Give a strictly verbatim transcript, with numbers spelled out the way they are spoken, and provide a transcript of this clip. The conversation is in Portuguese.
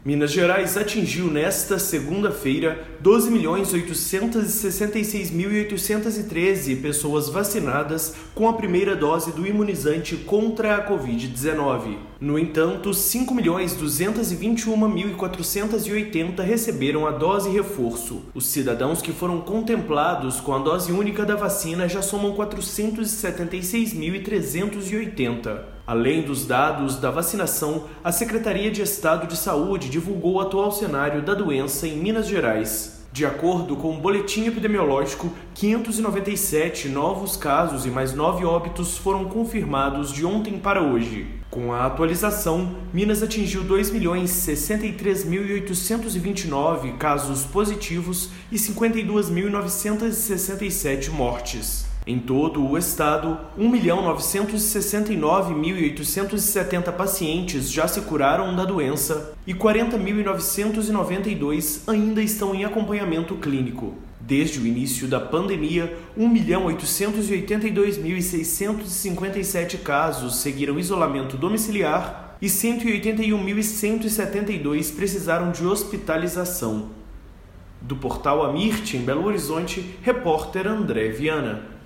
Minas Gerais atingiu nesta segunda-feira doze milhões oitocentos e sessenta e seis mil oitocentos e treze pessoas vacinadas com a primeira dose do imunizante contra a covid dezenove. No entanto, cinco milhões duzentos e vinte e um mil quatrocentos e oitenta receberam a dose reforço. Os cidadãos que foram contemplados com a dose única da vacina já somam quatrocentos e setenta e seis mil trezentos e oitenta. Além dos dados da vacinação, a Secretaria de Estado de Saúde divulgou o atual cenário da doença em Minas Gerais. De acordo com o boletim epidemiológico, quinhentos e noventa e sete novos casos e mais nove óbitos foram confirmados de ontem para hoje. Com a atualização, Minas atingiu dois milhões sessenta e três mil oitocentos e vinte e nove casos positivos e cinquenta e dois mil novecentos e sessenta e sete mortes. Em todo o estado, um milhão novecentos e sessenta e nove mil oitocentos e setenta pacientes já se curaram da doença e quarenta mil novecentos e noventa e dois ainda estão em acompanhamento clínico. Desde o início da pandemia, um milhão oitocentos e oitenta e dois mil seiscentos e cinquenta e sete casos seguiram isolamento domiciliar e cento e oitenta e um mil cento e setenta e dois precisaram de hospitalização. Do portal Amirte, em Belo Horizonte, repórter André Viana.